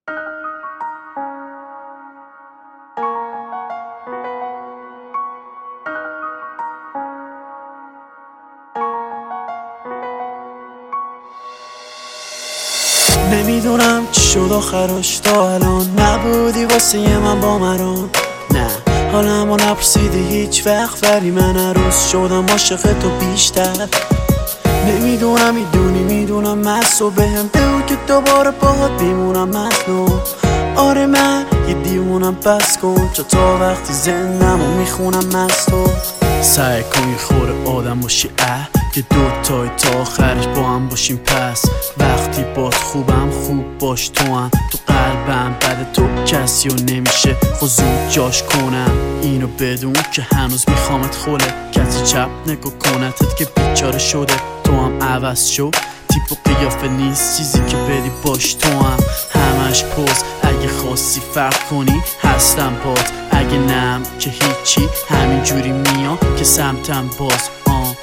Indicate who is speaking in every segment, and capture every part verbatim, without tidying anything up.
Speaker 1: نمیدونم چی شد آخرش، تا الان نبودی واسه من با مران. نه حالمو نپرسیدی هیچ وقت، ولی من عروس شدم عاشق تو بیشتر. نمیدونم میدونی میدونم مست و بهم بگو که دوباره باهات بیمونم مظلوم. آره من یه دیوونم، بس کن چه تا وقتی زندم و میخونم از تو. سعی کن یه خوره آدم باشی اه که دوتای تا آخرش با هم باشیم. پس وقتی باد خوبم خوب باش تو هم تو قلبم، بعد تو کسی رو نمیشه خود زود جاش کنم. اینو بدون که هنوز میخوامت خوله، کسی چپ نگو کنتت که بیچاره شده. تو هم عوض شو، تیپ و قیافه نیست چیزی که بدی باش. تو هم همش پوز، اگه خواستی فرق کنی هستم باز، اگه نم که هیچی همین جوری میام که سمتم باز. آه.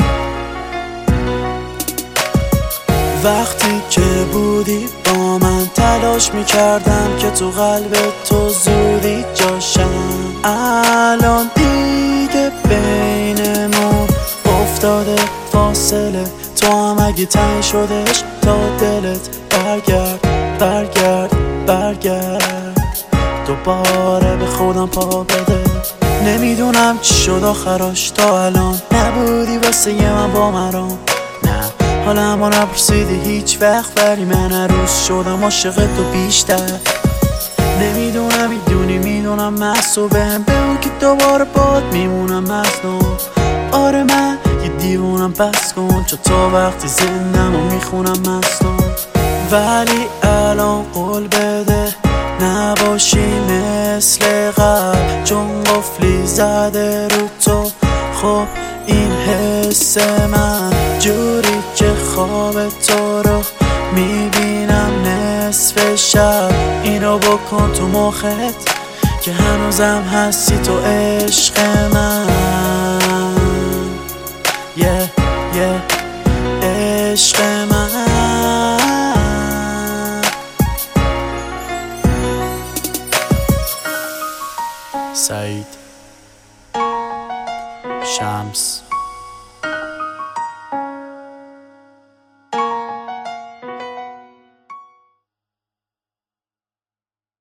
Speaker 1: وقتی که بودی با من تلاش میکردم که تو قلب تو زودی جاشم. الان دیگه بینمون افتاده فاصله، تو هم اگه تنگ شدش تا دلت برگرد برگرد برگرد دوباره به خودم پا بده. نمیدونم چی شد آخرش، تا الان نبودی واسه من با مران. نه حالمو نپرسیدی هیچ وقت، ولی من عروس شدم عاشق تو بیشتر. نمیدونم میدونی میدونم مست و بهم بگو که دوباره باد میمونم مظلوم. آره من یه دیوونم، بس کن چه تا وقتی زندم و میخونم مظلوم. ولی الان قول بده نباشی مثل قبل، چون قفلی زده رو تو. خب این حس من جوری که خواب تو رو میبینم نصف شب. اینو بکن تو مخت که هنوزم هستی تو عشق من. یه یه عشق من. سعید شمس